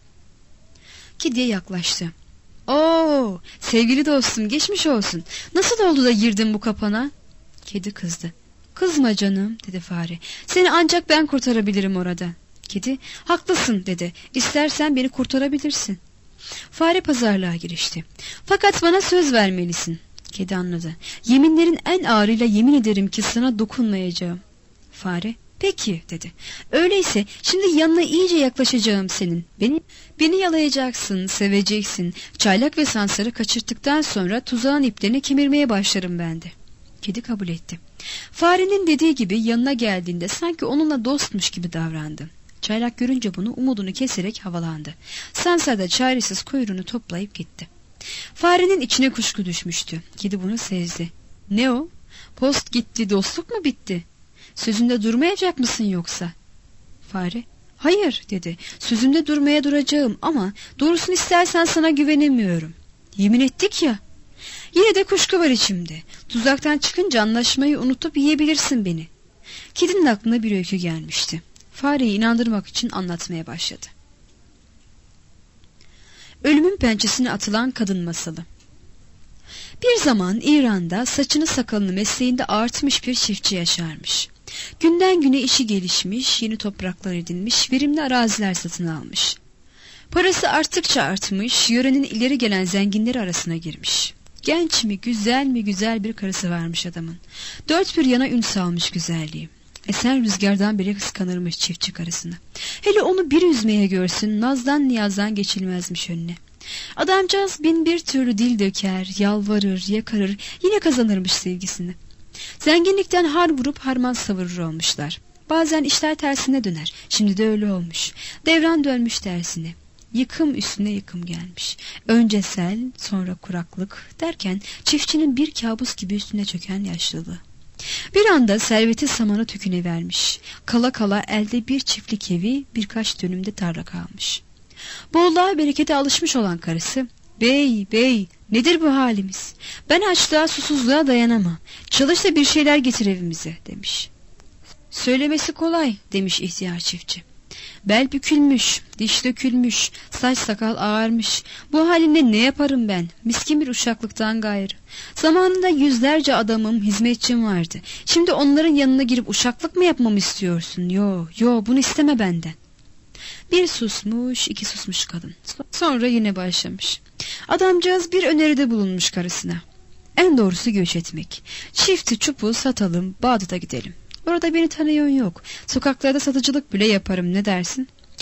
Kediye yaklaştı. Oo, sevgili dostum, geçmiş olsun. Nasıl oldu da girdin bu kapana? Kedi kızdı. Kızma canım, dedi fare. Seni ancak ben kurtarabilirim orada. Kedi, haklısın, dedi. İstersen beni kurtarabilirsin. Fare pazarlığa girişti. Fakat bana söz vermelisin. Kedi anladı. Yeminlerin en ağırıyla yemin ederim ki sana dokunmayacağım. Fare, peki, dedi. Öyleyse şimdi yanına iyice yaklaşacağım senin. Beni, beni yalayacaksın, seveceksin. Çaylak ve sansarı kaçırttıktan sonra tuzağın iplerini kemirmeye başlarım ben de. Kedi kabul etti. Farenin dediği gibi yanına geldiğinde sanki onunla dostmuş gibi davrandı. Çaylak görünce bunu umudunu keserek havalandı. Sansar da çaresiz kuyruğunu toplayıp gitti. Farenin içine kuşku düşmüştü. Kedi bunu sezdi. Ne o? Post gitti, dostluk mu bitti? Sözünde durmayacak mısın yoksa? Fare, hayır, dedi. Sözümde durmaya duracağım ama doğrusunu istersen sana güvenemiyorum. Yemin ettik ya. Yine de kuşku var içimde. Tuzaktan çıkınca anlaşmayı unutup yiyebilirsin beni. Kedinin aklına bir öykü gelmişti. Fareyi inandırmak için anlatmaya başladı. Ölümün pençesine atılan kadın masalı. Bir zaman İran'da saçını sakalını mesleğinde artmış bir çiftçi yaşarmış. Günden güne işi gelişmiş, yeni topraklar edinmiş, verimli araziler satın almış. Parası arttıkça artmış, yörenin ileri gelen zenginleri arasına girmiş. Genç mi, güzel mi güzel bir karısı varmış adamın. Dört bir yana ün salmış güzelliği. Esen rüzgardan bile kıskanırmış çiftçi karısını. Hele onu bir üzmeye görsün, nazdan niyazdan geçilmezmiş önüne. Adamcağız bin bir türlü dil döker, yalvarır, yakarır, yine kazanırmış sevgisini. Zenginlikten har vurup harman savurur olmuşlar. Bazen işler tersine döner, şimdi de öyle olmuş. Devran dönmüş tersine. Yıkım üstüne yıkım gelmiş. Önce sel, sonra kuraklık derken çiftçinin bir kabus gibi üstüne çöken yaşlılığı. Bir anda serveti samanı tüküne vermiş. Kala kala elde bir çiftlik evi, birkaç dönümde tarla kalmış. Bolluğa berekete alışmış olan karısı, "Bey, bey, nedir bu halimiz? Ben açlığa, susuzluğa dayanamam. Çalış da bir şeyler getir evimize," demiş. "Söylemesi kolay," demiş ihtiyar çiftçi. "Bel bükülmüş, diş dökülmüş, saç sakal ağarmış. Bu halimle ne yaparım ben? Miskin bir uşaklıktan gayrı. Zamanında yüzlerce adamım, hizmetçim vardı. Şimdi onların yanına girip uşaklık mı yapmamı istiyorsun? Yo, yo, bunu isteme benden." Bir susmuş, iki susmuş kadın. Sonra yine başlamış. Adamcağız bir öneride bulunmuş karısına. "En doğrusu göç etmek. Çifti çubuğu satalım, Bağdat'a gidelim. Orada beni tanıyan yok. Sokaklarda satıcılık bile yaparım, ne dersin?"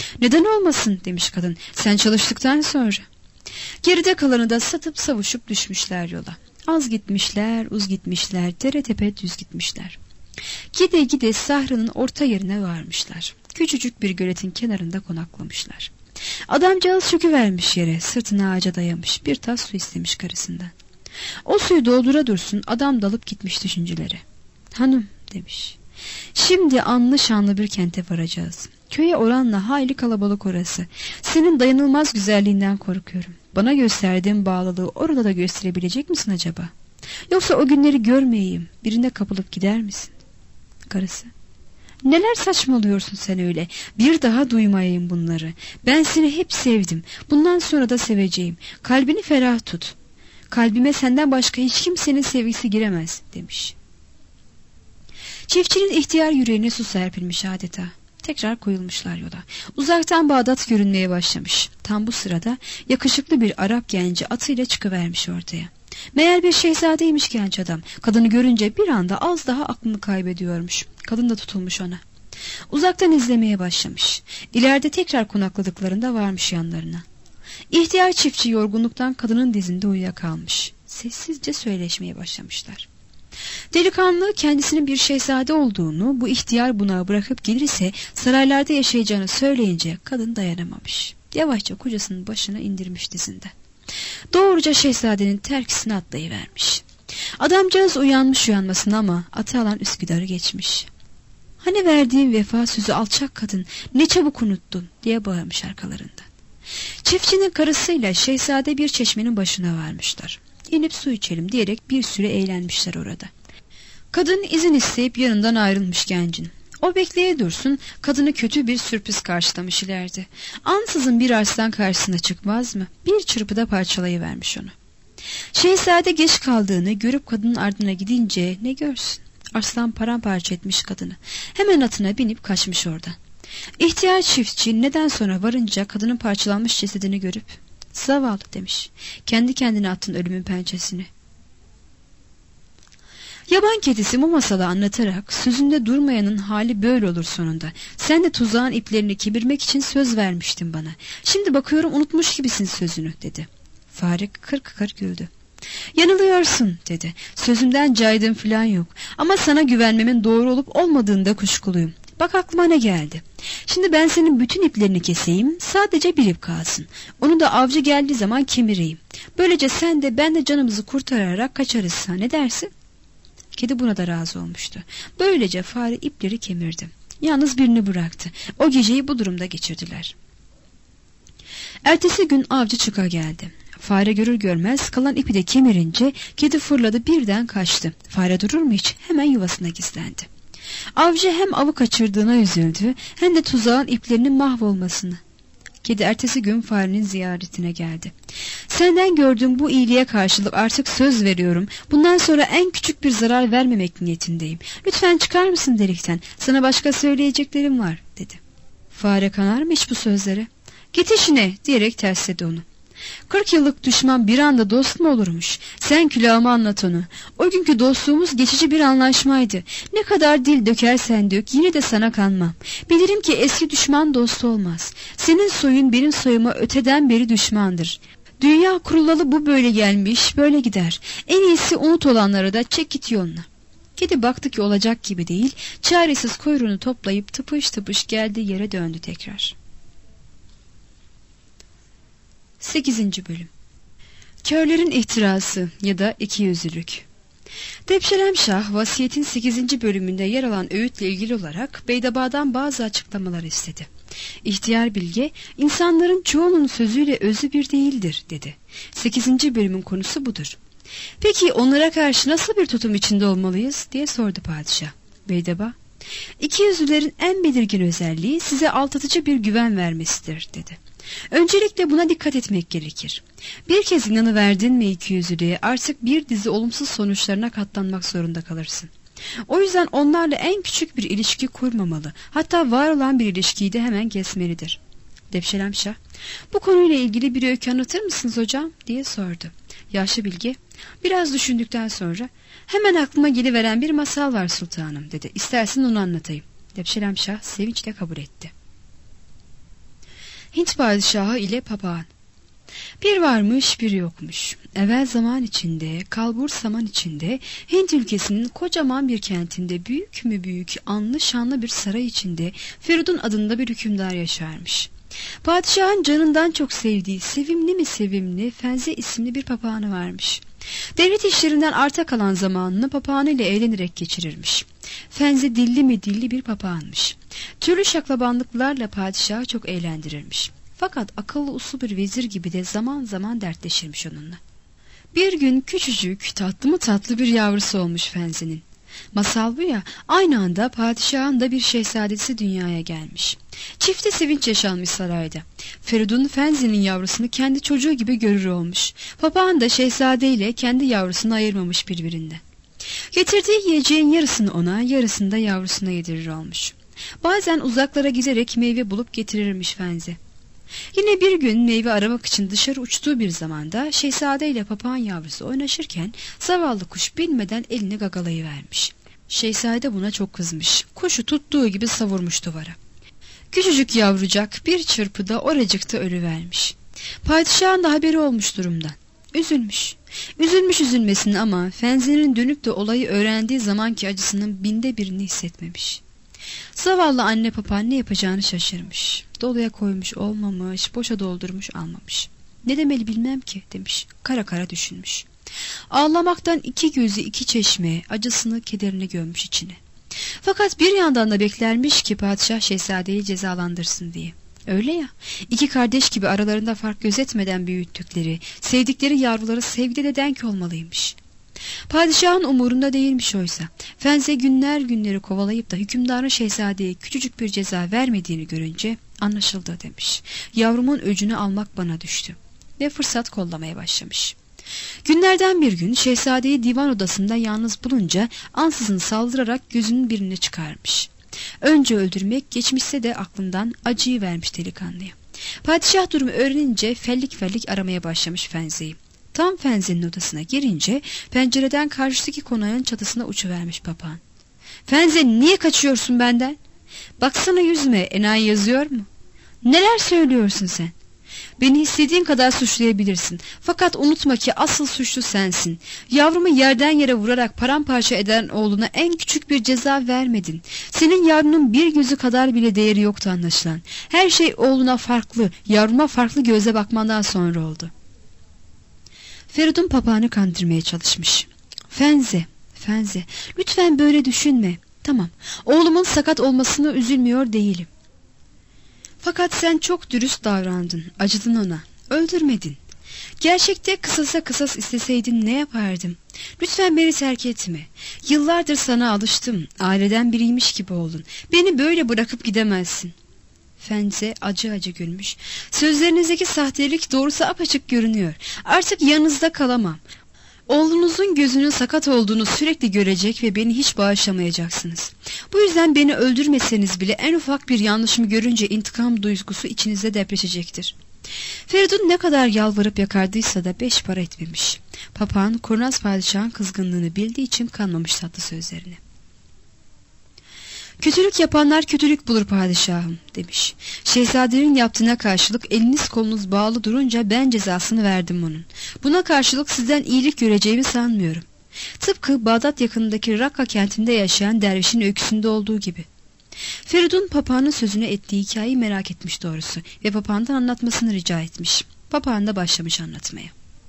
Neden olmasın demiş kadın, sen çalıştıktan sonra. Geride kalanı da satıp savuşup düşmüşler yola. Az gitmişler, uz gitmişler, dere tepe düz gitmişler. Gide gide sahranın orta yerine varmışlar. Küçücük bir göletin kenarında konaklamışlar. Adamcağız çöküvermiş yere, sırtını ağaca dayamış, bir tas su istemiş karısından. O suyu doldura dursun adam dalıp gitmiş düşüncelere. Hanım demiş, şimdi anlı şanlı bir kente varacağız. Köye oranla hayli kalabalık orası. Senin dayanılmaz güzelliğinden korkuyorum. Bana gösterdiğin bağlılığı orada da gösterebilecek misin acaba? Yoksa o günleri görmeyeyim, birine kapılıp gider misin? Karısı, neler saçmalıyorsun sen öyle? Bir daha duymayayım bunları. Ben seni hep sevdim. Bundan sonra da seveceğim. Kalbini ferah tut. Kalbime senden başka hiç kimsenin sevgisi giremez demiş. Çiftçinin ihtiyar yüreğine su serpilmiş adeta. Tekrar koyulmuşlar yola. Uzaktan Bağdat görünmeye başlamış. Tam bu sırada yakışıklı bir Arap genci atıyla çıkıvermiş ortaya. Meğer bir şehzadeymiş genç adam. Kadını görünce bir anda az daha aklını kaybediyormuş. Kadın da tutulmuş ona. Uzaktan izlemeye başlamış. İleride tekrar konakladıklarında varmış yanlarına. İhtiyar çiftçi yorgunluktan kadının dizinde uyuyakalmış. Sessizce söyleşmeye başlamışlar. Delikanlı kendisinin bir şehzade olduğunu, bu ihtiyar bunağı bırakıp gelirse saraylarda yaşayacağını söyleyince kadın dayanamamış. Yavaşça kocasının başına indirmiş dizinde. Doğruca şehzadenin terkisine atlayıvermiş. Adamcağız uyanmış uyanmasın ama atı alan Üsküdar'ı geçmiş. Hani verdiğin vefa sözü alçak kadın, ne çabuk unuttun diye bağırmış arkalarından. Çiftçinin karısıyla şehzade bir çeşmenin başına varmışlar. İnip su içelim diyerek bir süre eğlenmişler orada. Kadın izin isteyip yanından ayrılmış gencin. O bekleye dursun, kadını kötü bir sürpriz karşılamış ileride. Ansızın bir arslan karşısına çıkmaz mı? Bir çırpıda parçalayıvermiş onu. Şehzade geç kaldığını görüp kadının ardına gidince ne görsün? Arslan paramparça etmiş kadını. Hemen atına binip kaçmış oradan. İhtiyar çiftçi neden sonra varınca kadının parçalanmış cesedini görüp zavallı demiş. Kendi kendine attın ölümün pençesini. Yaban kedisi bu masalı anlatarak sözünde durmayanın hali böyle olur sonunda. Sen de tuzağın iplerini kemirmek için söz vermiştin bana. Şimdi bakıyorum unutmuş gibisin sözünü dedi. Fare kırk kırk güldü. Yanılıyorsun dedi. Sözümden caydım filan yok. Ama sana güvenmemin doğru olup olmadığında kuşkuluyum. Bak aklıma ne geldi. Şimdi ben senin bütün iplerini keseyim, sadece bir ip kalsın. Onu da avcı geldiği zaman kemireyim. Böylece sen de ben de canımızı kurtararak kaçarız. Ha, ne dersin? Kedi buna da razı olmuştu. Böylece fare ipleri kemirdi. Yalnız birini bıraktı. O geceyi bu durumda geçirdiler. Ertesi gün avcı çıka geldi. Fare görür görmez kalan ipi de kemirince kedi fırladı birden kaçtı. Fare durur mu hiç? Hemen yuvasına gizlendi. Avcı hem avı kaçırdığına üzüldü hem de tuzağın iplerinin mahvolmasını. Kedi ertesi gün farenin ziyaretine geldi. Senden gördüğüm bu iyiliğe karşılık artık söz veriyorum. Bundan sonra en küçük bir zarar vermemek niyetindeyim. Lütfen çıkar mısın delikten? Sana başka söyleyeceklerim var dedi. Fare kanar mı hiç bu sözlere? Git işine diyerek tersledi onu. Kırk yıllık düşman bir anda dost mu olurmuş? Sen külahıma anlat onu. O günkü dostluğumuz geçici bir anlaşmaydı. Ne kadar dil dökersen dök yine de sana kanmam. Bilirim ki eski düşman dost olmaz. Senin soyun benim soyuma öteden beri düşmandır. Dünya kurulalı bu böyle gelmiş böyle gider. En iyisi unut olanları da çek git yoluna. Kedi baktı ki olacak gibi değil. Çaresiz kuyruğunu toplayıp tıpış tıpış geldiği yere döndü tekrar. sekizinci bölüm. Körlerin ihtirası ya da ikiyüzlülük. Depşelemşah vasiyetin sekizinci bölümünde yer alan öğütle ilgili olarak Beydaba'dan bazı açıklamalar istedi. İhtiyar bilge, insanların çoğunun sözüyle özü bir değildir dedi. sekizinci bölümün konusu budur. Peki onlara karşı nasıl bir tutum içinde olmalıyız diye sordu padişah. Beydaba, ikiyüzlülerin en belirgin özelliği size aldatıcı bir güven vermesidir dedi. Öncelikle buna dikkat etmek gerekir. Bir kez inanıverdin mi ikiyüzlülüğe artık bir dizi olumsuz sonuçlarına katlanmak zorunda kalırsın. O yüzden onlarla en küçük bir ilişki kurmamalı. Hatta var olan bir ilişkiyi de hemen kesmelidir. Depşelemşah, bu konuyla ilgili bir öykü anlatır mısınız hocam diye sordu. Yaşlı bilge biraz düşündükten sonra hemen aklıma geliveren bir masal var sultanım dedi. İstersen onu anlatayım. Depşelemşah sevinçle kabul etti. Hint padişahı ile papağan. Bir varmış bir yokmuş. Evvel zaman içinde, kalbur saman içinde, Hint ülkesinin kocaman bir kentinde büyük mü büyük, anlı şanlı bir saray içinde Feridun adında bir hükümdar yaşarmış. Padişahın canından çok sevdiği, sevimli mi sevimli, Fenze isimli bir papağanı varmış. Devlet işlerinden arta kalan zamanını papağanıyla eğlenerek geçirirmiş. Fenze dilli mi dilli bir papağanmış. Türlü şaklabanlıklarla padişahı çok eğlendirirmiş. Fakat akıllı uslu bir vezir gibi de zaman zaman dertleşirmiş onunla. Bir gün küçücük, tatlı mı tatlı bir yavrusu olmuş Fenze'nin. Masal bu ya, aynı anda padişahın da bir şehzadesi dünyaya gelmiş. Çifte sevinç yaşanmış sarayda. Feridun Fenze'nin yavrusunu kendi çocuğu gibi görür olmuş. Papağan da şehzadeyle kendi yavrusunu ayırmamış birbirinden. Getirdiği yiyeceğin yarısını ona, yarısını da yavrusuna yedirir olmuş. Bazen uzaklara giderek meyve bulup getirirmiş Fenze. Yine bir gün meyve aramak için dışarı uçtuğu bir zamanda şehzade ile papağan yavrusu oynaşırken zavallı kuş bilmeden elini gagalayıvermiş. Şehzade buna çok kızmış. Kuşu tuttuğu gibi savurmuş duvara. Küçücük yavrucak bir çırpıda oracıkta ölüvermiş. Padişahın da haberi olmuş durumdan. Üzülmüş. Üzülmüş üzülmesin ama Fenze'nin dönüp de olayı öğrendiği zamanki acısının binde birini hissetmemiş. Zavallı anne papağan ne yapacağını şaşırmış. Doluya koymuş olmamış, boşa doldurmuş almamış. Ne demeli bilmem ki demiş. Kara kara düşünmüş. Ağlamaktan iki gözü iki çeşme, acısını kederini gömmüş içine. Fakat bir yandan da beklermiş ki padişah şehzadeyi cezalandırsın diye. Öyle ya, iki kardeş gibi aralarında fark gözetmeden büyüttükleri, sevdikleri yavruları sevgide de denk olmalıymış. Padişahın umurunda değilmiş oysa. Fenze günler günleri kovalayıp da hükümdarın şehzadeye küçücük bir ceza vermediğini görünce anlaşıldı demiş. Yavrumun öcünü almak bana düştü. Ve fırsat kollamaya başlamış. Günlerden bir gün şehzadeyi divan odasında yalnız bulunca ansızın saldırarak gözünün birini çıkarmış. Önce öldürmek geçmişse de aklından acıyı vermiş delikanlıya. Padişah durumu öğrenince fellik fellik aramaya başlamış Fenze'yi. Tam Fenze'nin odasına girince pencereden karşıdaki konağın çatısına uçuvermiş papağan. Fenze, niye kaçıyorsun benden? Baksana yüzüme, enayi yazıyor mu? Neler söylüyorsun sen? Beni istediğin kadar suçlayabilirsin. Fakat unutma ki asıl suçlu sensin. Yavrumu yerden yere vurarak paramparça eden oğluna en küçük bir ceza vermedin. Senin yavrunun bir gözü kadar bile değeri yoktu anlaşılan. Her şey oğluna farklı, yavruma farklı göze bakmandan sonra oldu. Feridun papağanı kandırmaya çalışmış. Fenze, Fenze, lütfen böyle düşünme. Tamam, oğlumun sakat olmasına üzülmüyor değilim. Fakat sen çok dürüst davrandın, acıdın ona, öldürmedin. Gerçekte kısasa kısas isteseydin ne yapardım? Lütfen beni terk etme. Yıllardır sana alıştım, aileden biriymiş gibi oldun. Beni böyle bırakıp gidemezsin. Fenze acı acı gülmüş. Sözlerinizdeki sahtelik doğrusu apaçık görünüyor. Artık yanınızda kalamam. Oğlunuzun gözünün sakat olduğunu sürekli görecek ve beni hiç bağışlamayacaksınız. Bu yüzden beni öldürmeseniz bile en ufak bir yanlışımı görünce intikam duygusu içinizde depreşecektir. Feridun ne kadar yalvarıp yakardıysa da beş para etmemiş. Papağan kurnaz padişahın kızgınlığını bildiği için kanmamış tatlı sözlerine. Kötülük yapanlar kötülük bulur padişahım demiş. Şehzadenin yaptığına karşılık eliniz kolunuz bağlı durunca ben cezasını verdim bunun. Buna karşılık sizden iyilik göreceğimi sanmıyorum. Tıpkı Bağdat yakınındaki Rakka kentinde yaşayan dervişin öyküsünde olduğu gibi. Feridun papağanın sözüne ettiği hikayeyi merak etmiş doğrusu ve papağandan anlatmasını rica etmiş. Papağan da başlamış anlatmaya.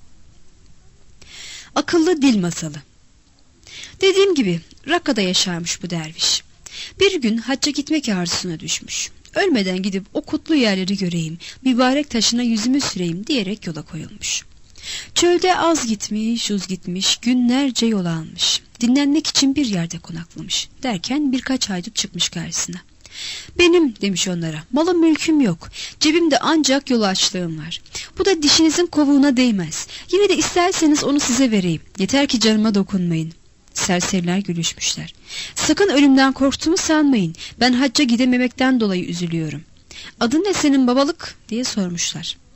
Akıllı dil masalı. Dediğim gibi Rakka'da yaşarmış bu derviş. Bir gün hacca gitmek arzusuna düşmüş. Ölmeden gidip o kutlu yerleri göreyim, mübarek taşına yüzümü süreyim diyerek yola koyulmuş. Çölde az gitmiş, uz gitmiş, günlerce yol almış. Dinlenmek için bir yerde konaklamış. Derken birkaç haydut çıkmış karşısına. Benim demiş onlara, malım mülküm yok. Cebimde ancak yol açlığım var. Bu da dişinizin kovuğuna değmez. Yine de isterseniz onu size vereyim. Yeter ki canıma dokunmayın. Serseriler gülüşmüşler. Sakın ölümden korktuğumu sanmayın. Ben hacca gidememekten dolayı üzülüyorum. Adın ne senin babalık diye sormuşlar.